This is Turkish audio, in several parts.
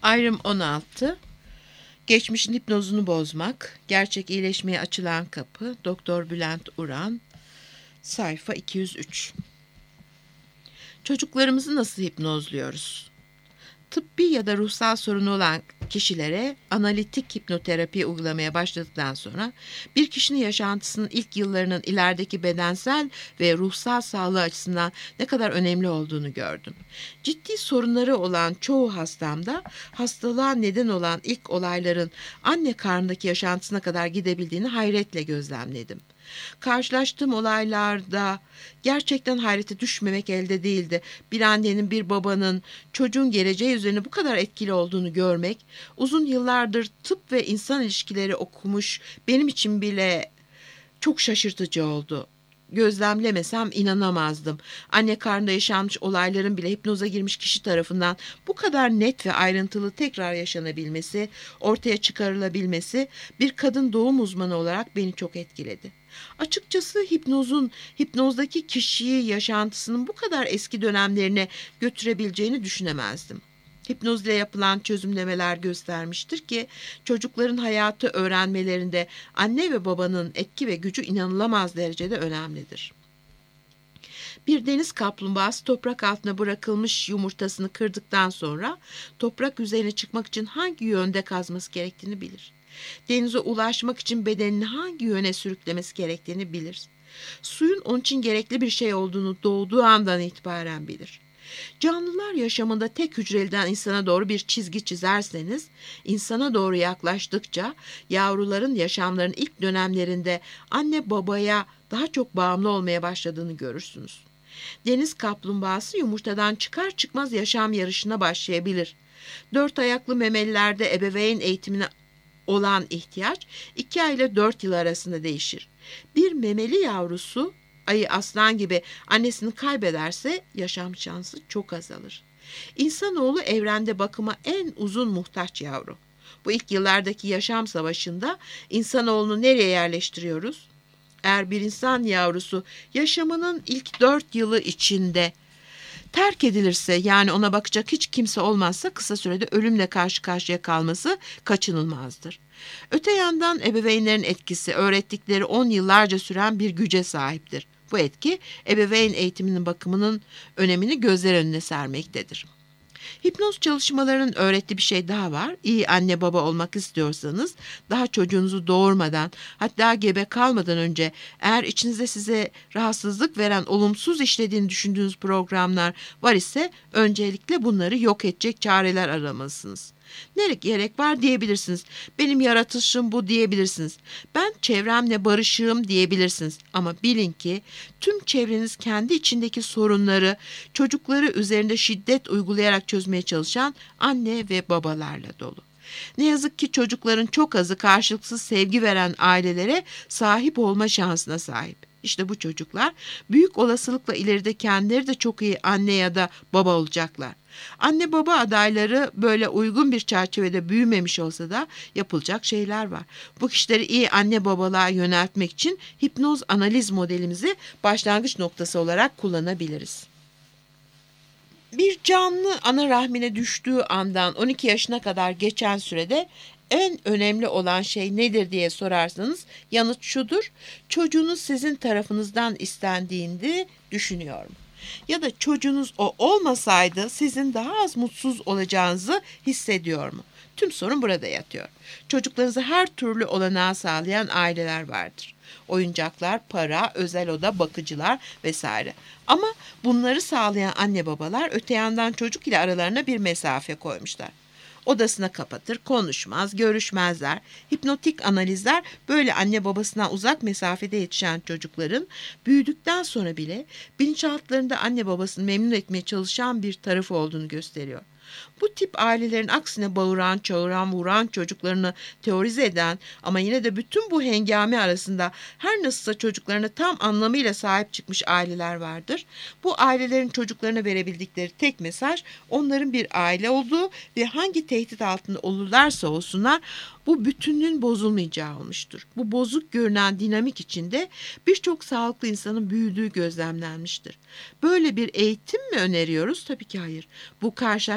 Ayrım 16. Geçmişin hipnozunu bozmak. Gerçek iyileşmeye açılan kapı. Doktor Bülent Uran. Sayfa 203. Çocuklarımızı nasıl hipnozluyoruz? Tıbbi ya da ruhsal sorunu olan kişilere analitik hipnoterapi uygulamaya başladıktan sonra bir kişinin yaşantısının ilk yıllarının ilerideki bedensel ve ruhsal sağlığı açısından ne kadar önemli olduğunu gördüm. Ciddi sorunları olan çoğu hastamda hastalığa neden olan ilk olayların anne karnındaki yaşantısına kadar gidebildiğini hayretle gözlemledim. Karşılaştığım olaylarda gerçekten hayrete düşmemek elde değildi. Bir annenin, bir babanın çocuğun geleceği üzerine bu kadar etkili olduğunu görmek, uzun yıllardır tıp ve insan ilişkileri okumuş benim için bile çok şaşırtıcı oldu. Gözlemlemesem inanamazdım. Anne karnında yaşanmış olayların bile hipnoza girmiş kişi tarafından bu kadar net ve ayrıntılı tekrar yaşanabilmesi, ortaya çıkarılabilmesi bir kadın doğum uzmanı olarak beni çok etkiledi. Açıkçası hipnozdaki kişiyi yaşantısının bu kadar eski dönemlerine götürebileceğini düşünemezdim. Hipnoz ile yapılan çözümlemeler göstermiştir ki çocukların hayatı öğrenmelerinde anne ve babanın etki ve gücü inanılamaz derecede önemlidir. Bir deniz kaplumbağası toprak altına bırakılmış yumurtasını kırdıktan sonra toprak üzerine çıkmak için hangi yönde kazması gerektiğini bilir. Denize ulaşmak için bedenini hangi yöne sürüklemesi gerektiğini bilir. Suyun onun için gerekli bir şey olduğunu doğduğu andan itibaren bilir. Canlılar yaşamında tek hücreliden insana doğru bir çizgi çizerseniz, insana doğru yaklaştıkça yavruların yaşamlarının ilk dönemlerinde anne babaya daha çok bağımlı olmaya başladığını görürsünüz. Deniz kaplumbağası yumurtadan çıkar çıkmaz yaşam yarışına başlayabilir. 4 ayaklı memelilerde ebeveyn eğitimine olan ihtiyaç 2 ay ile 4 yıl arasında değişir. Bir memeli yavrusu ayı, aslan gibi annesini kaybederse yaşam şansı çok azalır. İnsanoğlu evrende bakıma en uzun muhtaç yavru. Bu ilk yıllardaki yaşam savaşında insanoğlunu nereye yerleştiriyoruz? Eğer bir insan yavrusu yaşamının ilk 4 yılı içinde terk edilirse, yani ona bakacak hiç kimse olmazsa, kısa sürede ölümle karşı karşıya kalması kaçınılmazdır. Öte yandan ebeveynlerin etkisi öğrettikleri 10 yıllarca süren bir güce sahiptir. Bu etki ebeveyn eğitiminin bakımının önemini gözler önüne sermektedir. Hipnoz çalışmalarının öğrettiği bir şey daha var. İyi anne baba olmak istiyorsanız daha çocuğunuzu doğurmadan, hatta gebe kalmadan önce eğer içinizde size rahatsızlık veren, olumsuz işlediğini düşündüğünüz programlar var ise öncelikle bunları yok edecek çareler aramalısınız. Ne gerek var diyebilirsiniz. Benim yaratılışım bu diyebilirsiniz. Ben çevremle barışığım diyebilirsiniz. Ama bilin ki tüm çevreniz kendi içindeki sorunları çocukları üzerinde şiddet uygulayarak çözmeye çalışan anne ve babalarla dolu. Ne yazık ki çocukların çok azı karşılıksız sevgi veren ailelere sahip olma şansına sahip. İşte bu çocuklar büyük olasılıkla ileride kendileri de çok iyi anne ya da baba olacaklar. Anne baba adayları böyle uygun bir çerçevede büyümemiş olsa da yapılacak şeyler var. Bu kişileri iyi anne babalığa yöneltmek için hipnoz analiz modelimizi başlangıç noktası olarak kullanabiliriz. Bir canlı ana rahmine düştüğü andan 12 yaşına kadar geçen sürede en önemli olan şey nedir diye sorarsanız yanıt şudur: çocuğunuz sizin tarafınızdan istendiğini düşünüyorum. Ya da çocuğunuz o olmasaydı sizin daha az mutsuz olacağınızı hissediyor mu? Tüm sorun burada yatıyor. Çocuklarınıza her türlü olanağı sağlayan aileler vardır. Oyuncaklar, para, özel oda, bakıcılar vesaire. Ama bunları sağlayan anne babalar öte yandan çocuk ile aralarına bir mesafe koymuşlar. Odasına kapatır, konuşmaz, görüşmezler. Hipnotik analizler böyle anne babasından uzak mesafede yetişen çocukların büyüdükten sonra bile bilinçaltlarında anne babasını memnun etmeye çalışan bir tarafı olduğunu gösteriyor. Bu tip ailelerin aksine bağıran, çağıran, vuran çocuklarını teorize eden ama yine de bütün bu hengame arasında her nasılsa çocuklarına tam anlamıyla sahip çıkmış aileler vardır. Bu ailelerin çocuklarına verebildikleri tek mesaj onların bir aile olduğu ve hangi tehdit altında olurlarsa olsunlar bu bütünlüğün bozulmayacağı olmuştur. Bu bozuk görünen dinamik içinde birçok sağlıklı insanın büyüdüğü gözlemlenmiştir. Böyle bir eğitim mi öneriyoruz? Tabii ki hayır. Bu karşılaştırma bize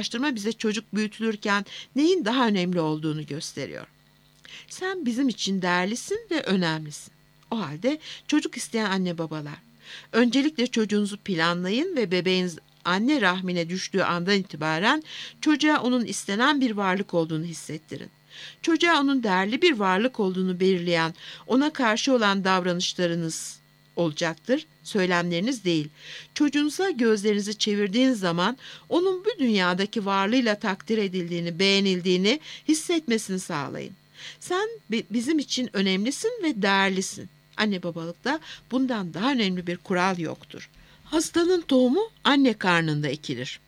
bize çocuk büyütülürken neyin daha önemli olduğunu gösteriyor. Sen bizim için değerlisin ve önemlisin. O halde çocuk isteyen anne babalar, öncelikle çocuğunuzu planlayın ve bebeğiniz anne rahmine düştüğü andan itibaren çocuğa onun istenen bir varlık olduğunu hissettirin. Çocuğa onun değerli bir varlık olduğunu belirleyen, ona karşı olan davranışlarınız olacaktır, söylemleriniz değil. Çocuğunuza gözlerinizi çevirdiğiniz zaman onun bu dünyadaki varlığıyla takdir edildiğini, beğenildiğini hissetmesini sağlayın. Sen bizim için önemlisin ve değerlisin. Anne babalıkta bundan daha önemli bir kural yoktur. Hastanın tohumu anne karnında ekilir.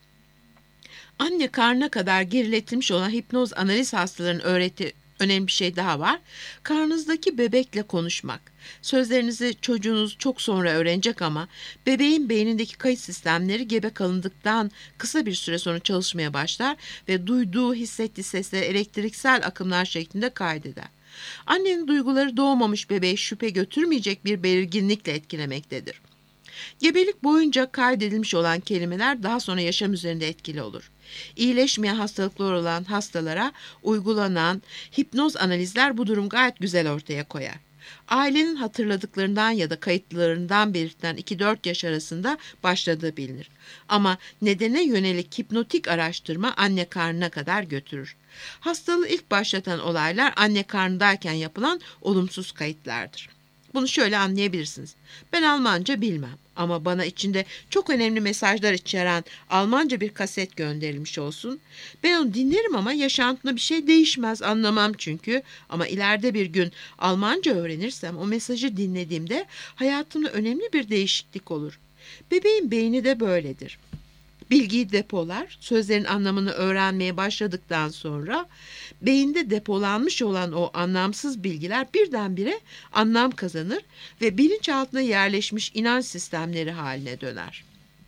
Anne karnına kadar geriletilmiş olan hipnoz analiz hastalarının öğrettiği önemli bir şey daha var. Karnınızdaki bebekle konuşmak. Sözlerinizi çocuğunuz çok sonra öğrenecek ama bebeğin beynindeki kayıt sistemleri gebe kalındıktan kısa bir süre sonra çalışmaya başlar ve duyduğu, hissettiği sesleri elektriksel akımlar şeklinde kaydeder. Annenin duyguları doğmamış bebeğe şüphe götürmeyecek bir belirginlikle etkilemektedir. Gebelik boyunca kaydedilmiş olan kelimeler daha sonra yaşam üzerinde etkili olur. İyileşmeyen hastalıklar olan hastalara uygulanan hipnoz analizler bu durum gayet güzel ortaya koyar. Ailenin hatırladıklarından ya da kayıtlarından belirtilen 2-4 yaş arasında başladığı bilinir. Ama nedene yönelik hipnotik araştırma anne karnına kadar götürür. Hastalığı ilk başlatan olaylar anne karnındayken yapılan olumsuz kayıtlardır. Bunu şöyle anlayabilirsiniz. Ben Almanca bilmem ama bana içinde çok önemli mesajlar içeren Almanca bir kaset gönderilmiş olsun. Ben onu dinlerim ama yaşantımda bir şey değişmez, anlamam çünkü. Ama ileride bir gün Almanca öğrenirsem o mesajı dinlediğimde hayatımda önemli bir değişiklik olur. Bebeğin beyni de böyledir. Bilgiyi depolar, sözlerin anlamını öğrenmeye başladıktan sonra beyinde depolanmış olan o anlamsız bilgiler birdenbire anlam kazanır ve bilinçaltına yerleşmiş inanç sistemleri haline döner.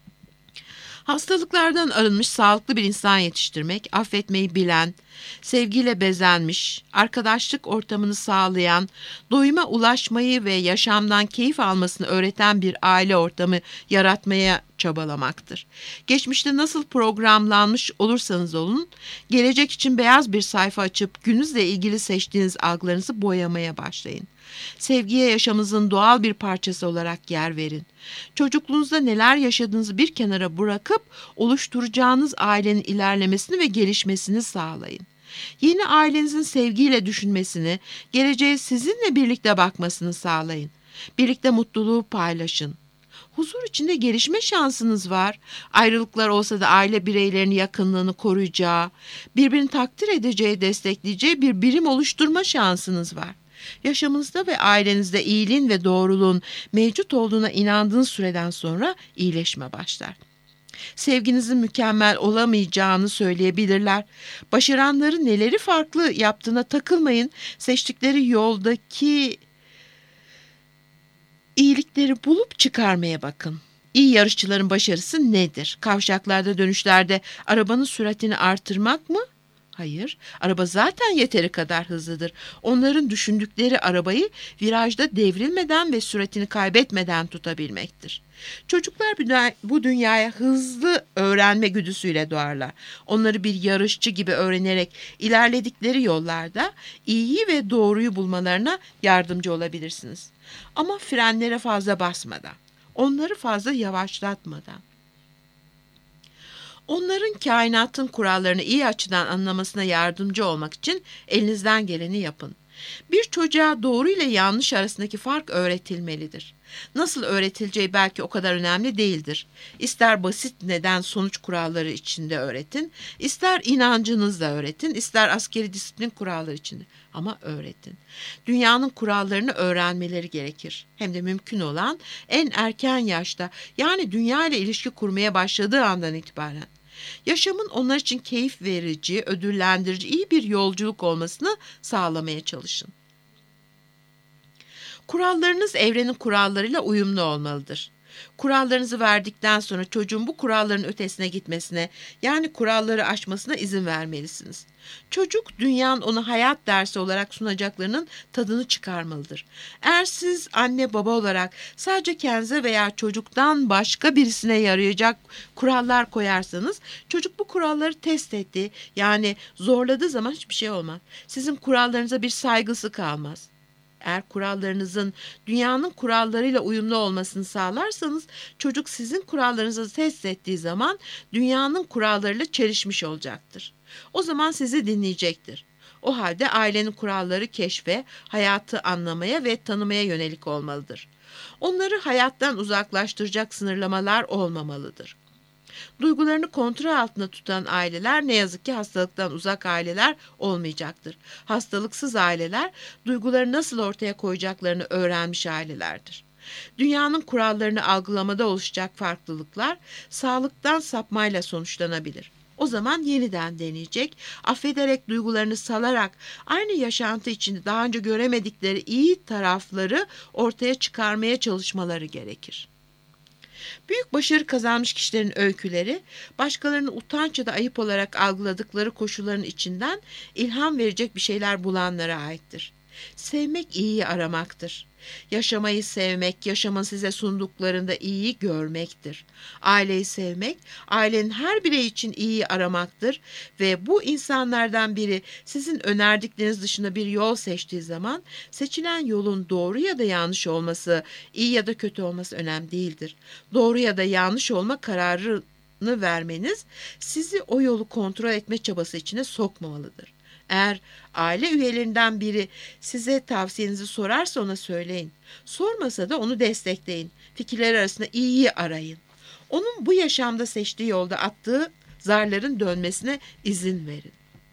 Hastalıklardan arınmış sağlıklı bir insan yetiştirmek, affetmeyi bilen, sevgiyle bezenmiş, arkadaşlık ortamını sağlayan, doyuma ulaşmayı ve yaşamdan keyif almasını öğreten bir aile ortamı yaratmaya çabalamaktır. Geçmişte nasıl programlanmış olursanız olun, gelecek için beyaz bir sayfa açıp gününüzle ilgili seçtiğiniz algılarınızı boyamaya başlayın. Sevgiye yaşamınızın doğal bir parçası olarak yer verin. Çocukluğunuzda neler yaşadığınızı bir kenara bırakıp oluşturacağınız ailenin ilerlemesini ve gelişmesini sağlayın. Yeni ailenizin sevgiyle düşünmesini, geleceğe sizinle birlikte bakmasını sağlayın. Birlikte mutluluğu paylaşın. Huzur içinde gelişme şansınız var. Ayrılıklar olsa da aile bireylerinin yakınlığını koruyacağı, birbirini takdir edeceği, destekleyeceği bir birim oluşturma şansınız var. Yaşamınızda ve ailenizde iyiliğin ve doğruluğun mevcut olduğuna inandığınız süreden sonra iyileşme başlar. Sevginizin mükemmel olamayacağını söyleyebilirler. Başaranların neleri farklı yaptığına takılmayın. Seçtikleri yoldaki iyilikleri bulup çıkarmaya bakın. İyi yarışçıların başarısı nedir? Kavşaklarda, dönüşlerde arabanın süratini artırmak mı? Hayır, araba zaten yeteri kadar hızlıdır. Onların düşündükleri arabayı virajda devrilmeden ve süratini kaybetmeden tutabilmektir. Çocuklar bu dünyaya hızlı öğrenme güdüsüyle doğarlar. Onları bir yarışçı gibi öğrenerek ilerledikleri yollarda iyiyi ve doğruyu bulmalarına yardımcı olabilirsiniz. Ama frenlere fazla basmadan, onları fazla yavaşlatmadan. Onların kainatın kurallarını iyi açıdan anlamasına yardımcı olmak için elinizden geleni yapın. Bir çocuğa doğru ile yanlış arasındaki fark öğretilmelidir. Nasıl öğretileceği belki o kadar önemli değildir. İster basit neden sonuç kuralları içinde öğretin, ister inancınızla öğretin, ister askeri disiplin kuralları içinde. Ama öğretin. Dünyanın kurallarını öğrenmeleri gerekir. Hem de mümkün olan en erken yaşta, yani dünya ile ilişki kurmaya başladığı andan itibaren. Yaşamın onlar için keyif verici, ödüllendirici, iyi bir yolculuk olmasını sağlamaya çalışın. Kurallarınız evrenin kurallarıyla uyumlu olmalıdır. Kurallarınızı verdikten sonra çocuğun bu kuralların ötesine gitmesine, yani kuralları aşmasına izin vermelisiniz. Çocuk dünyanın ona hayat dersi olarak sunacaklarının tadını çıkarmalıdır. Eğer siz anne baba olarak sadece kendinize veya çocuktan başka birisine yarayacak kurallar koyarsanız, çocuk bu kuralları test ettiği, yani zorladığı zaman hiçbir şey olmaz. Sizin kurallarınıza bir saygısı kalmaz. Eğer kurallarınızın dünyanın kurallarıyla uyumlu olmasını sağlarsanız, çocuk sizin kurallarınızı test ettiği zaman dünyanın kurallarıyla çelişmiş olacaktır. O zaman sizi dinleyecektir. O halde ailenin kuralları keşfe, hayatı anlamaya ve tanımaya yönelik olmalıdır. Onları hayattan uzaklaştıracak sınırlamalar olmamalıdır. Duygularını kontrol altında tutan aileler ne yazık ki hastalıktan uzak aileler olmayacaktır. Hastalıksız aileler duyguları nasıl ortaya koyacaklarını öğrenmiş ailelerdir. Dünyanın kurallarını algılamada oluşacak farklılıklar sağlıktan sapmayla sonuçlanabilir. O zaman yeniden deneyecek, affederek, duygularını salarak aynı yaşantı içinde daha önce göremedikleri iyi tarafları ortaya çıkarmaya çalışmaları gerekir. Büyük başarı kazanmış kişilerin öyküleri, başkalarının utanç ya da ayıp olarak algıladıkları koşulların içinden ilham verecek bir şeyler bulanlara aittir. Sevmek iyiyi aramaktır. Yaşamayı sevmek, yaşamın size sunduklarında iyiyi görmektir. Aileyi sevmek, ailenin her bireyi için iyiyi aramaktır ve bu insanlardan biri sizin önerdikleriniz dışında bir yol seçtiği zaman, seçilen yolun doğru ya da yanlış olması, iyi ya da kötü olması önemli değildir. Doğru ya da yanlış olma kararını vermeniz sizi o yolu kontrol etme çabası içine sokmamalıdır. Eğer aile üyelerinden biri size tavsiyenizi sorarsa ona söyleyin. Sormasa da onu destekleyin. Fikirler arasında iyiyi arayın. Onun bu yaşamda seçtiği yolda attığı zarların dönmesine izin verin.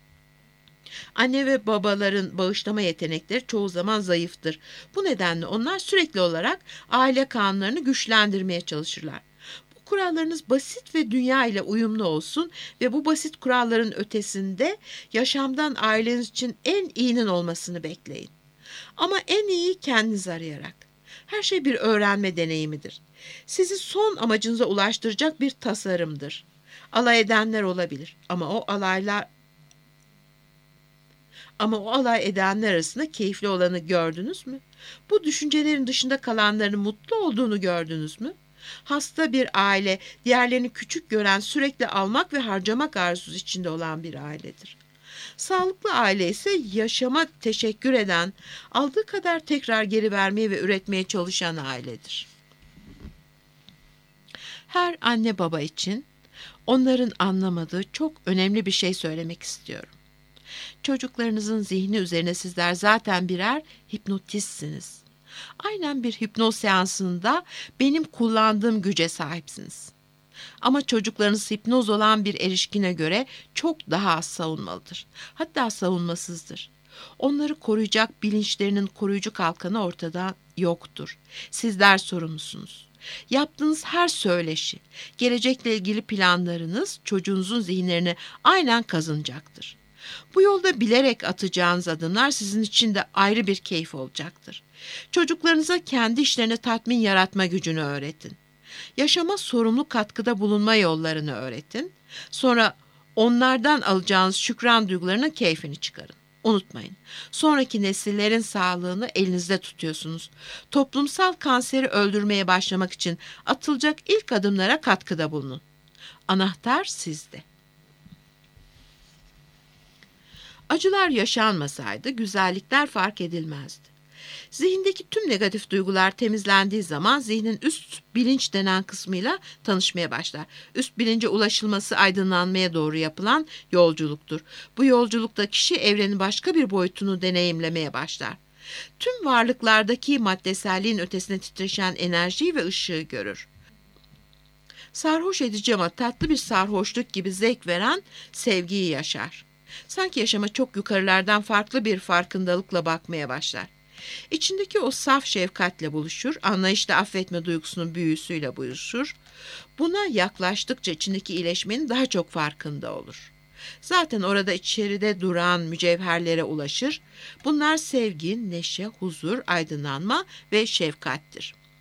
Anne ve babaların bağışlama yetenekleri çoğu zaman zayıftır. Bu nedenle onlar sürekli olarak aile kanunlarını güçlendirmeye çalışırlar. Kurallarınız basit ve dünya ile uyumlu olsun ve bu basit kuralların ötesinde yaşamdan aileniz için en iyinin olmasını bekleyin. Ama en iyi kendiniz arayarak. Her şey bir öğrenme deneyimidir. Sizi son amacınıza ulaştıracak bir tasarımdır. Alay edenler olabilir ama o alay edenler arasında keyifli olanı gördünüz mü? Bu düşüncelerin dışında kalanların mutlu olduğunu gördünüz mü? Hasta bir aile, diğerlerini küçük gören, sürekli almak ve harcamak arzusu içinde olan bir ailedir. Sağlıklı aile ise yaşama teşekkür eden, aldığı kadar tekrar geri vermeye ve üretmeye çalışan ailedir. Her anne baba için onların anlamadığı çok önemli bir şey söylemek istiyorum. Çocuklarınızın zihni üzerine sizler zaten birer hipnotistsiniz. Aynen bir hipnoz seansında benim kullandığım güce sahipsiniz. Ama çocuklarınız hipnoz olan bir erişkine göre çok daha az savunmalıdır. Hatta savunmasızdır. Onları koruyacak bilinçlerinin koruyucu kalkanı ortada yoktur. Sizler sorumlusunuz. Yaptığınız her söyleşi, gelecekle ilgili planlarınız çocuğunuzun zihinlerini aynen kazanacaktır. Bu yolda bilerek atacağınız adımlar sizin için de ayrı bir keyif olacaktır. Çocuklarınıza kendi işlerine tatmin yaratma gücünü öğretin. Yaşama sorumlu katkıda bulunma yollarını öğretin. Sonra onlardan alacağınız şükran duygularının keyfini çıkarın. Unutmayın, sonraki nesillerin sağlığını elinizde tutuyorsunuz. Toplumsal kanseri öldürmeye başlamak için atılacak ilk adımlara katkıda bulunun. Anahtar sizde. Acılar yaşanmasaydı güzellikler fark edilmezdi. Zihindeki tüm negatif duygular temizlendiği zaman zihnin üst bilinç denen kısmıyla tanışmaya başlar. Üst bilince ulaşılması aydınlanmaya doğru yapılan yolculuktur. Bu yolculukta kişi evrenin başka bir boyutunu deneyimlemeye başlar. Tüm varlıklardaki maddeselliğin ötesine titreşen enerjiyi ve ışığı görür. Sarhoş edici ama tatlı bir sarhoşluk gibi zevk veren sevgiyi yaşar. Sanki yaşama çok yukarılardan farklı bir farkındalıkla bakmaya başlar. İçindeki o saf şefkatle buluşur, anlayışla affetme duygusunun büyüsüyle buluşur. Buna yaklaştıkça içindeki iyileşmenin daha çok farkında olur. Zaten orada içeride duran mücevherlere ulaşır. Bunlar sevgi, neşe, huzur, aydınlanma ve şefkattir.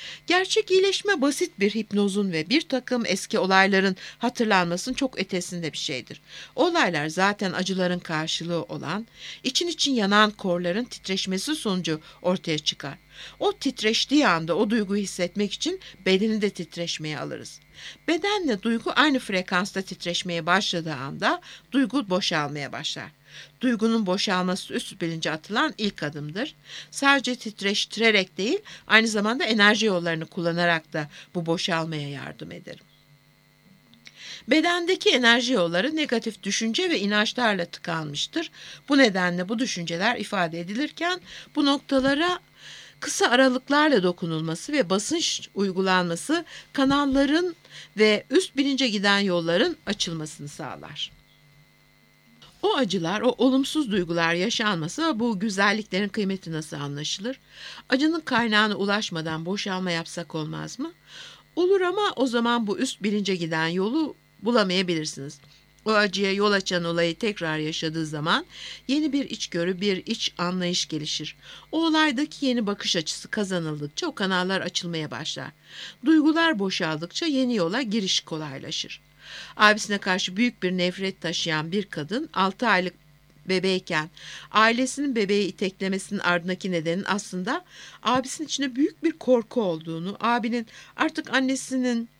Gerçek iyileşme basit bir hipnozun ve bir takım eski olayların hatırlanmasının çok ötesinde bir şeydir. Olaylar zaten acıların karşılığı olan, için için yanan korların titreşmesi sonucu ortaya çıkar. O titreştiği anda o duyguyu hissetmek için bedeni de titreşmeye alırız. Bedenle duygu aynı frekansta titreşmeye başladığı anda duygu boşalmaya başlar. Duygunun boşalması üst bilince atılan ilk adımdır. Sadece titreştirerek değil, aynı zamanda enerji yollarını kullanarak da bu boşalmaya yardım ederim. Bedendeki enerji yolları negatif düşünce ve inançlarla tıkanmıştır. Bu nedenle bu düşünceler ifade edilirken bu noktalara kısa aralıklarla dokunulması ve basınç uygulanması kanalların ve üst bilince giden yolların açılmasını sağlar. O acılar, o olumsuz duygular yaşanması ve bu güzelliklerin kıymeti nasıl anlaşılır? Acının kaynağına ulaşmadan boşalma yapsak olmaz mı? Olur ama o zaman bu üst bilince giden yolu bulamayabilirsiniz. O acıya yol açan olayı tekrar yaşadığı zaman yeni bir içgörü, bir iç anlayış gelişir. O olaydaki yeni bakış açısı kazanıldıkça o kanallar açılmaya başlar. Duygular boşaldıkça yeni yola giriş kolaylaşır. Abisine karşı büyük bir nefret taşıyan bir kadın 6 aylık bebeyken ailesinin bebeği iteklemesinin ardındaki nedenin aslında abisinin içinde büyük bir korku olduğunu, abinin artık annesinin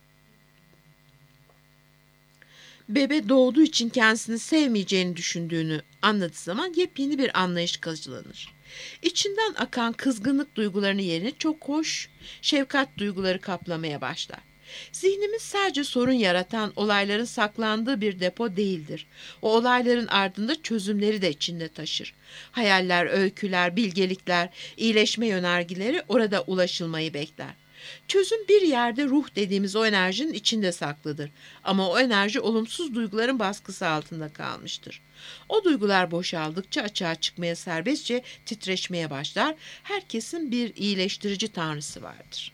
bebe doğduğu için kendisini sevmeyeceğini düşündüğünü anladığı zaman yepyeni bir anlayış kazanılır. İçinden akan kızgınlık duygularının yerine çok hoş, şefkat duyguları kaplamaya başlar. Zihnimiz sadece sorun yaratan olayların saklandığı bir depo değildir. O olayların ardında çözümleri de içinde taşır. Hayaller, öyküler, bilgelikler, iyileşme yönergeleri orada ulaşılmayı bekler. Çözüm bir yerde ruh dediğimiz o enerjinin içinde saklıdır. Ama o enerji olumsuz duyguların baskısı altında kalmıştır. O duygular boşaldıkça açığa çıkmaya serbestçe titreşmeye başlar. Herkesin bir iyileştirici tanrısı vardır.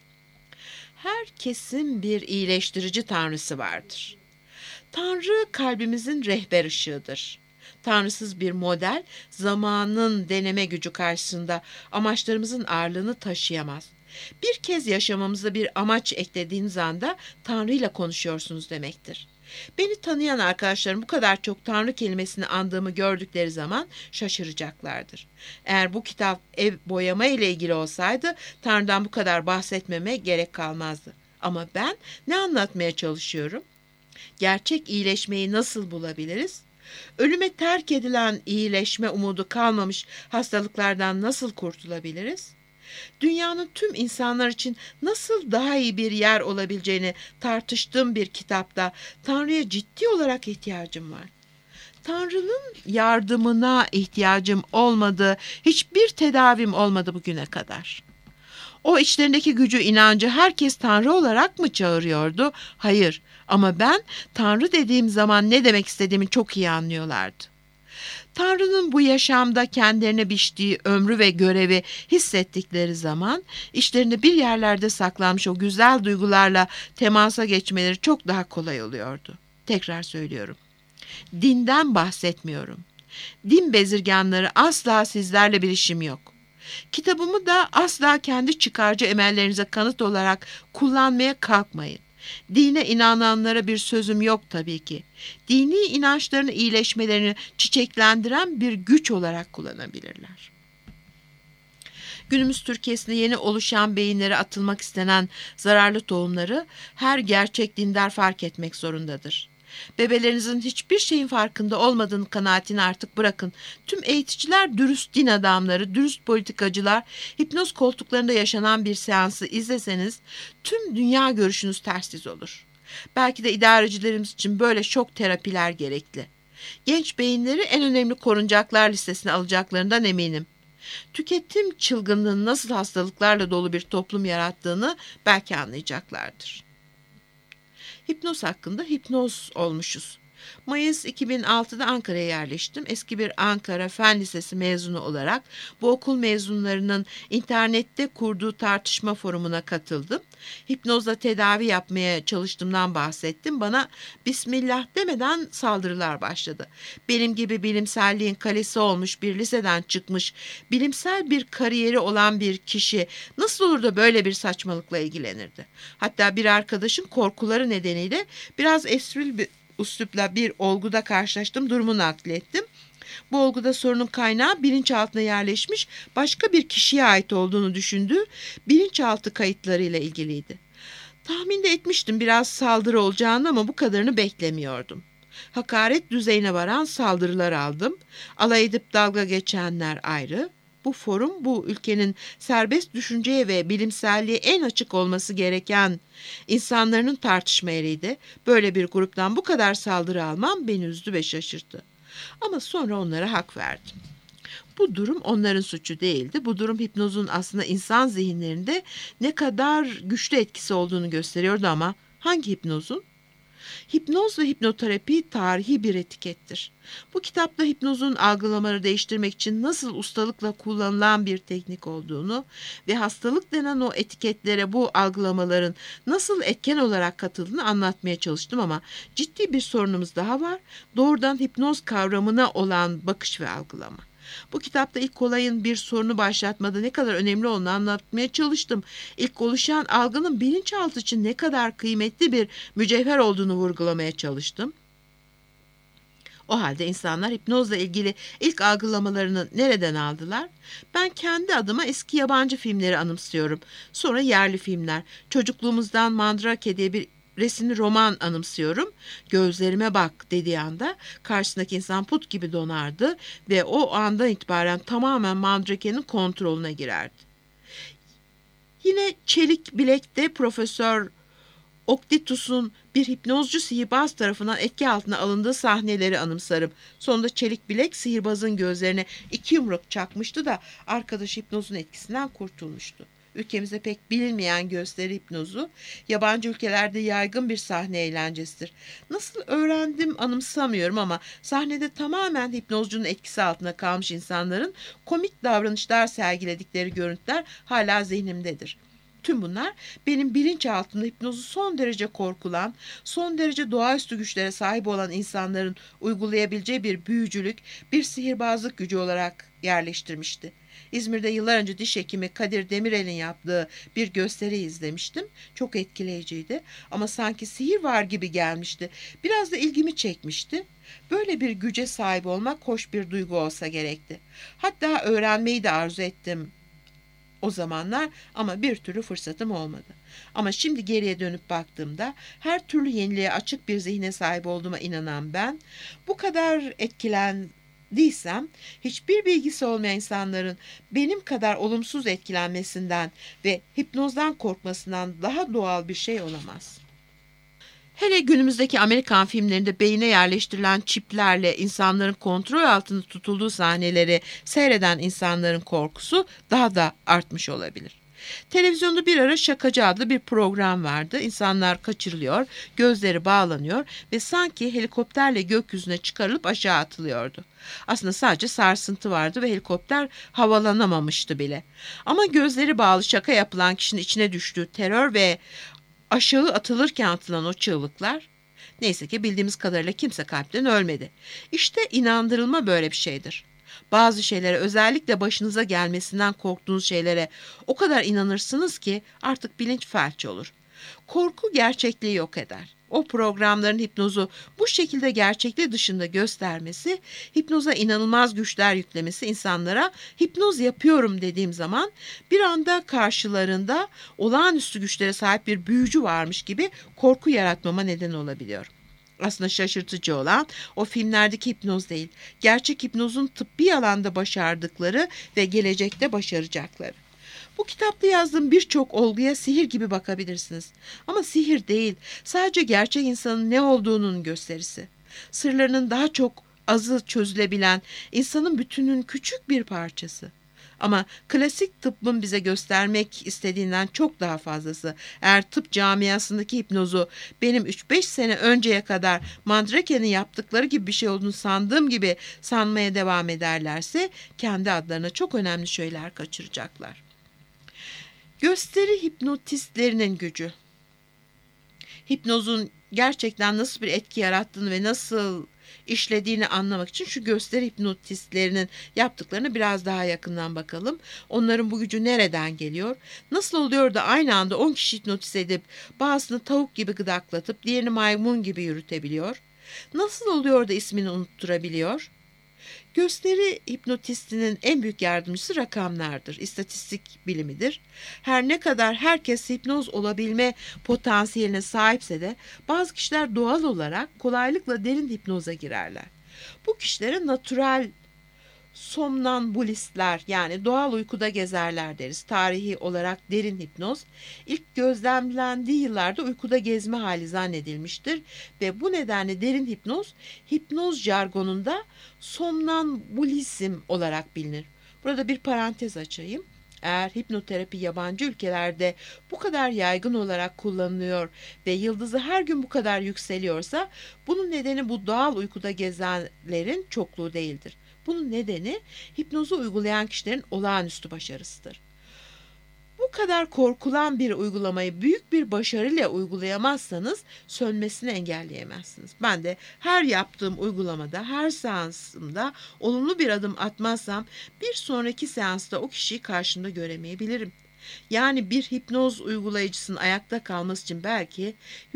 Herkesin bir iyileştirici tanrısı vardır. Tanrı kalbimizin rehber ışığıdır. Tanrısız bir model zamanın deneme gücü karşısında amaçlarımızın ağırlığını taşıyamaz. Bir kez yaşamamıza bir amaç eklediğiniz anda Tanrı ile konuşuyorsunuz demektir. Beni tanıyan arkadaşlarım bu kadar çok Tanrı kelimesini andığımı gördükleri zaman şaşıracaklardır. Eğer bu kitap ev boyama ile ilgili olsaydı Tanrı'dan bu kadar bahsetmeme gerek kalmazdı. Ama ben ne anlatmaya çalışıyorum? Gerçek iyileşmeyi nasıl bulabiliriz? Ölüme terk edilen iyileşme umudu kalmamış hastalıklardan nasıl kurtulabiliriz? Dünyanın tüm insanlar için nasıl daha iyi bir yer olabileceğini tartıştığım bir kitapta Tanrı'ya ciddi olarak ihtiyacım var. Tanrı'nın yardımına ihtiyacım olmadı, hiçbir tedavim olmadı bugüne kadar. O içlerindeki gücü, inancı herkes Tanrı olarak mı çağırıyordu? Hayır, ama ben Tanrı dediğim zaman ne demek istediğimi çok iyi anlıyorlardı. Tanrı'nın bu yaşamda kendilerine biçtiği ömrü ve görevi hissettikleri zaman işlerinde bir yerlerde saklanmış o güzel duygularla temasa geçmeleri çok daha kolay oluyordu. Tekrar söylüyorum. Dinden bahsetmiyorum. Din bezirganları asla sizlerle bir işim yok. Kitabımı da asla kendi çıkarcı emellerinize kanıt olarak kullanmaya kalkmayın. Dine inananlara bir sözüm yok tabii ki. Dini inançlarını iyileşmelerini çiçeklendiren bir güç olarak kullanabilirler. Günümüz Türkiye'sinde yeni oluşan beyinlere atılmak istenen zararlı tohumları her gerçek dindar fark etmek zorundadır. Bebelerinizin hiçbir şeyin farkında olmadığının kanaatini artık bırakın. Tüm eğiticiler dürüst din adamları, dürüst politikacılar, hipnoz koltuklarında yaşanan bir seansı izleseniz tüm dünya görüşünüz tersiz olur. Belki de idarecilerimiz için böyle şok terapiler gerekli. Genç beyinleri en önemli korunacaklar listesine alacaklarından eminim. Tüketim çılgınlığının nasıl hastalıklarla dolu bir toplum yarattığını belki anlayacaklardır. Hipnoz hakkında hipnoz olmuşuz. Mayıs 2006'da Ankara'ya yerleştim. Eski bir Ankara Fen Lisesi mezunu olarak bu okul mezunlarının internette kurduğu tartışma forumuna katıldım. Hipnozla tedavi yapmaya çalıştığımdan bahsettim. Bana Bismillah demeden saldırılar başladı. Benim gibi bilimselliğin kalesi olmuş bir liseden çıkmış, bilimsel bir kariyeri olan bir kişi nasıl olur da böyle bir saçmalıkla ilgilenirdi? Hatta bir arkadaşın korkuları nedeniyle biraz esprili bir üslupla bir olguda karşılaştım, durumu naklettim. Bu olguda sorunun kaynağı bilinçaltına yerleşmiş başka bir kişiye ait olduğunu düşündüğü bilinçaltı kayıtlarıyla ilgiliydi. Tahmin de etmiştim biraz saldırı olacağını ama bu kadarını beklemiyordum. Hakaret düzeyine varan saldırılar aldım. Alay edip dalga geçenler ayrı. Bu forum bu ülkenin serbest düşünceye ve bilimselliğe en açık olması gereken insanların tartışma yeriydi. Böyle bir gruptan bu kadar saldırı almam beni üzdü ve şaşırttı. Ama sonra onlara hak verdim. Bu durum onların suçu değildi. Bu durum hipnozun aslında insan zihinlerinde ne kadar güçlü etkisi olduğunu gösteriyordu ama hangi hipnozun? Hipnoz ve hipnoterapi tarihi bir etikettir. Bu kitapta hipnozun algılamaları değiştirmek için nasıl ustalıkla kullanılan bir teknik olduğunu ve hastalık denen o etiketlere bu algılamaların nasıl etken olarak katıldığını anlatmaya çalıştım ama ciddi bir sorunumuz daha var. Doğrudan hipnoz kavramına olan bakış ve algılama. Bu kitapta ilk olayın bir sorunu başlatmada ne kadar önemli olduğunu anlatmaya çalıştım. İlk oluşan algının bilinçaltı için ne kadar kıymetli bir mücevher olduğunu vurgulamaya çalıştım. O halde insanlar hipnozla ilgili ilk algılamalarını nereden aldılar? Ben kendi adıma eski yabancı filmleri anımsıyorum. Sonra yerli filmler. Çocukluğumuzdan Mandrake diye bir resimli roman anımsıyorum. Gözlerime bak dediği anda karşısındaki insan put gibi donardı ve o andan itibaren tamamen Mandrake'nin kontrolüne girerdi. Yine Çelik Bilek'te Profesör Oktitus'un bir hipnozcu sihirbaz tarafından etki altına alındığı sahneleri anımsarım. Sonunda Çelik Bilek sihirbazın gözlerine 2 yumruk çakmıştı da arkadaş hipnozun etkisinden kurtulmuştu. Ülkemizde pek bilinmeyen gösteri hipnozu, yabancı ülkelerde yaygın bir sahne eğlencesidir. Nasıl öğrendim anımsamıyorum ama sahnede tamamen hipnozcunun etkisi altında kalmış insanların komik davranışlar sergiledikleri görüntüler hala zihnimdedir. Tüm bunlar benim bilinçaltımda hipnozu son derece korkulan, son derece doğaüstü güçlere sahip olan insanların uygulayabileceği bir büyücülük, bir sihirbazlık gücü olarak yerleştirmişti. İzmir'de yıllar önce diş hekimi Kadir Demirel'in yaptığı bir gösteri izlemiştim. Çok etkileyiciydi ama sanki sihir var gibi gelmişti. Biraz da ilgimi çekmişti. Böyle bir güce sahip olmak hoş bir duygu olsa gerekti. Hatta öğrenmeyi de arzu ettim o zamanlar ama bir türlü fırsatım olmadı. Ama şimdi geriye dönüp baktığımda her türlü yeniliğe açık bir zihne sahip olduğuma inanan ben, bu kadar etkilendiysem hiçbir bilgisi olmayan insanların benim kadar olumsuz etkilenmesinden ve hipnozdan korkmasından daha doğal bir şey olamaz. Hele günümüzdeki Amerikan filmlerinde beyine yerleştirilen çiplerle insanların kontrol altında tutulduğu sahneleri seyreden insanların korkusu daha da artmış olabilir. Televizyonda bir ara Şakacı adlı bir program vardı. İnsanlar kaçırılıyor, gözleri bağlanıyor ve sanki helikopterle gökyüzüne çıkarılıp aşağı atılıyordu. Aslında sadece sarsıntı vardı ve helikopter havalanamamıştı bile. Ama gözleri bağlı şaka yapılan kişinin içine düştüğü terör ve aşağı atılırken atılan o çığlıklar, neyse ki bildiğimiz kadarıyla kimse kalpten ölmedi. İşte inandırılma böyle bir şeydir. Bazı şeylere, özellikle başınıza gelmesinden korktuğunuz şeylere o kadar inanırsınız ki artık bilinç felç olur. Korku gerçekliği yok eder. O programların hipnozu bu şekilde gerçekliği dışında göstermesi, hipnoza inanılmaz güçler yüklemesi insanlara hipnoz yapıyorum dediğim zaman bir anda karşılarında olağanüstü güçlere sahip bir büyücü varmış gibi korku yaratmama neden olabiliyor. Aslında şaşırtıcı olan o filmlerdeki hipnoz değil, gerçek hipnozun tıbbi alanda başardıkları ve gelecekte başaracakları. Bu kitapta yazdığım birçok olguya sihir gibi bakabilirsiniz. Ama sihir değil, sadece gerçek insanın ne olduğunun gösterisi. Sırlarının daha çok azı çözülebilen insanın bütünün küçük bir parçası. Ama klasik tıbbın bize göstermek istediğinden çok daha fazlası. Eğer tıp camiasındaki hipnozu benim 3-5 sene önceye kadar Mandrake'nin yaptıkları gibi bir şey olduğunu sandığım gibi sanmaya devam ederlerse kendi adlarına çok önemli şeyler kaçıracaklar. Gösteri hipnotistlerinin gücü. Hipnozun gerçekten nasıl bir etki yarattığını ve nasıl işlediğini anlamak için şu gösteri hipnotistlerinin yaptıklarını biraz daha yakından bakalım. Onların bu gücü nereden geliyor? Nasıl oluyor da aynı anda 10 kişi hipnotize edip bazısını tavuk gibi gıdaklatıp diğerini maymun gibi yürütebiliyor? Nasıl oluyor da ismini unutturabiliyor? Gösteri hipnotistinin en büyük yardımcısı rakamlardır, istatistik bilimidir. Her ne kadar herkes hipnoz olabilme potansiyeline sahipse de bazı kişiler doğal olarak kolaylıkla derin hipnoza girerler. Bu kişilere natural somnambulistler yani doğal uykuda gezerler deriz. Tarihi olarak derin hipnoz ilk gözlemlendiği yıllarda uykuda gezme hali zannedilmiştir ve bu nedenle derin hipnoz jargonunda somnambulizm olarak bilinir. Burada bir parantez açayım. Eğer hipnoterapi yabancı ülkelerde bu kadar yaygın olarak kullanılıyor ve yıldızı her gün bu kadar yükseliyorsa bunun nedeni bu doğal uykuda gezenlerin çokluğu değildir. Bunun nedeni hipnozu uygulayan kişilerin olağanüstü başarısıdır. Bu kadar korkulan bir uygulamayı büyük bir başarıyla uygulayamazsanız sönmesini engelleyemezsiniz. Ben de her yaptığım uygulamada, her seansımda olumlu bir adım atmazsam bir sonraki seansta o kişiyi karşımda göremeyebilirim. Yani bir hipnoz uygulayıcısının ayakta kalması için belki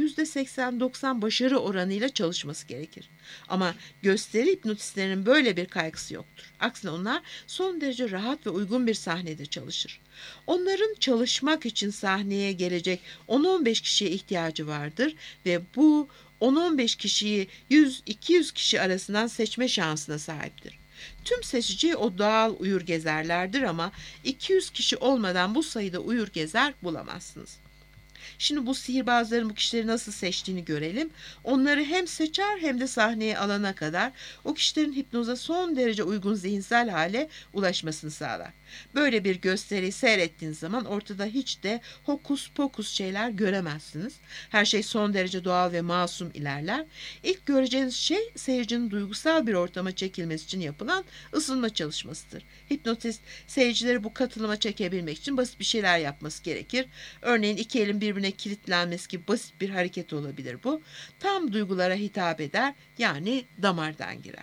%80-90 başarı oranıyla çalışması gerekir. Ama gösteri hipnotistlerinin böyle bir kaygısı yoktur. Aksine onlar son derece rahat ve uygun bir sahnede çalışır. Onların çalışmak için sahneye gelecek 10-15 kişiye ihtiyacı vardır ve bu 10-15 kişiyi 100-200 kişi arasından seçme şansına sahiptir. Tüm seçici o doğal uyur gezerlerdir ama 200 kişi olmadan bu sayıda uyur gezer bulamazsınız. Şimdi bu sihirbazların bu kişileri nasıl seçtiğini görelim. Onları hem seçer hem de sahneye alana kadar o kişilerin hipnoza son derece uygun zihinsel hale ulaşmasını sağlar. Böyle bir gösteriyi seyrettiğiniz zaman ortada hiç de hokus pokus şeyler göremezsiniz. Her şey son derece doğal ve masum ilerler. İlk göreceğiniz şey seyircinin duygusal bir ortama çekilmesi için yapılan ısınma çalışmasıdır. Hipnotist seyircileri bu katılıma çekebilmek için basit bir şeyler yapması gerekir. Örneğin iki elin birbirine kilitlenmesi gibi basit bir hareket olabilir bu. Tam duygulara hitap eder yani damardan girer.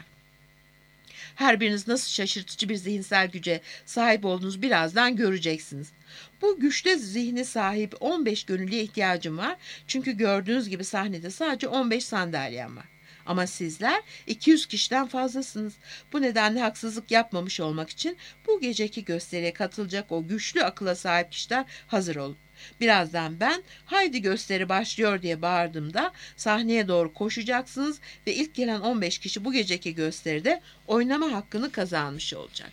Her biriniz nasıl şaşırtıcı bir zihinsel güce sahip olduğunuzu birazdan göreceksiniz. Bu güçlü zihni sahip 15 gönüllüye ihtiyacım var. Çünkü gördüğünüz gibi sahnede sadece 15 sandalyem var. Ama sizler 200 kişiden fazlasınız. Bu nedenle haksızlık yapmamış olmak için bu geceki gösteriye katılacak o güçlü akıla sahip kişiler hazır olun. Birazdan ben haydi gösteri başlıyor diye bağırdığımda sahneye doğru koşacaksınız ve ilk gelen 15 kişi bu geceki gösteride oynama hakkını kazanmış olacak.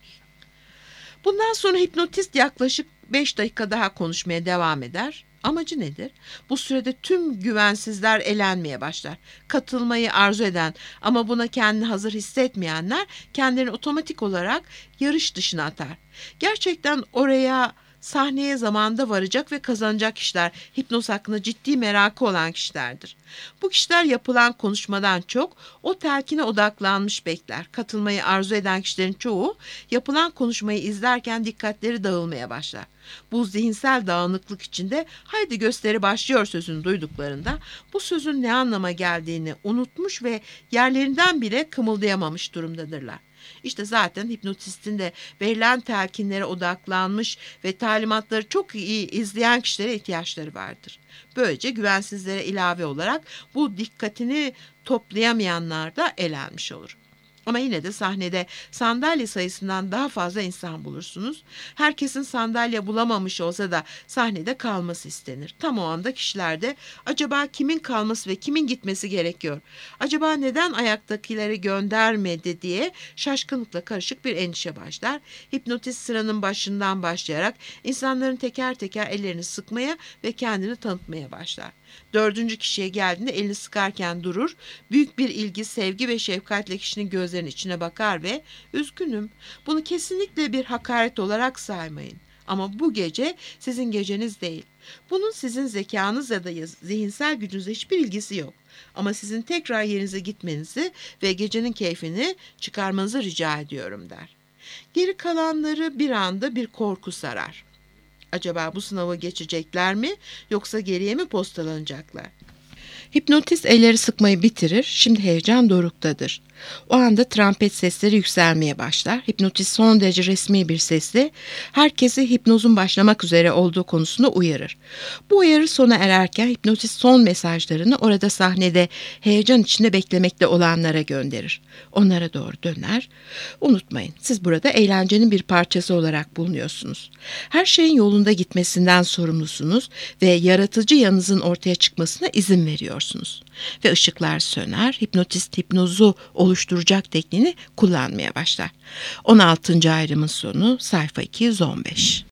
Bundan sonra hipnotist yaklaşık 5 dakika daha konuşmaya devam eder. Amacı nedir? Bu sürede tüm güvensizler elenmeye başlar. Katılmayı arzu eden ama buna kendini hazır hissetmeyenler kendilerini otomatik olarak yarış dışına atar. Gerçekten oraya sahneye zamanında varacak ve kazanacak kişiler hipnoz hakkında ciddi merakı olan kişilerdir. Bu kişiler yapılan konuşmadan çok o telkine odaklanmış bekler. Katılmayı arzu eden kişilerin çoğu yapılan konuşmayı izlerken dikkatleri dağılmaya başlar. Bu zihinsel dağınıklık içinde haydi gösteri başlıyor sözünü duyduklarında bu sözün ne anlama geldiğini unutmuş ve yerlerinden bile kımıldayamamış durumdadırlar. İşte zaten hipnotistin de verilen telkinlere odaklanmış ve talimatları çok iyi izleyen kişilere ihtiyaçları vardır. Böylece güvensizlere ilave olarak bu dikkatini toplayamayanlar da elenmiş olur. Ama yine de sahnede sandalye sayısından daha fazla insan bulursunuz. Herkesin sandalye bulamamış olsa da sahnede kalması istenir. Tam o anda kişilerde acaba kimin kalması ve kimin gitmesi gerekiyor? Acaba neden ayaktakileri göndermedi diye şaşkınlıkla karışık bir endişe başlar. Hipnotist sıranın başından başlayarak insanların teker teker ellerini sıkmaya ve kendini tanıtmaya başlar. Dördüncü kişiye geldiğinde elini sıkarken durur, büyük bir ilgi, sevgi ve şefkatle kişinin gözlerinin içine bakar ve "Üzgünüm, bunu kesinlikle bir hakaret olarak saymayın. Ama bu gece sizin geceniz değil. Bunun sizin zekanız ya da zihinsel gücünüzle hiçbir ilgisi yok. Ama sizin tekrar yerinize gitmenizi ve gecenin keyfini çıkarmanızı rica ediyorum" der. Geri kalanları bir anda bir korku sarar. Acaba bu sınavı geçecekler mi yoksa geriye mi postalanacaklar? Hipnotist elleri sıkmayı bitirir, şimdi heyecan doruktadır. O anda trompet sesleri yükselmeye başlar. Hipnotist son derece resmi bir sesle herkesi hipnozun başlamak üzere olduğu konusunda uyarır. Bu uyarı sona ererken hipnotist son mesajlarını orada sahnede heyecan içinde beklemekte olanlara gönderir. Onlara doğru döner. Unutmayın, siz burada eğlencenin bir parçası olarak bulunuyorsunuz. Her şeyin yolunda gitmesinden sorumlusunuz ve yaratıcı yanınızın ortaya çıkmasına izin veriyorsunuz. Ve ışıklar söner, hipnotist hipnozu oluşturacak tekniğini kullanmaya başlar. 16. ayrımın sonu, sayfa 215.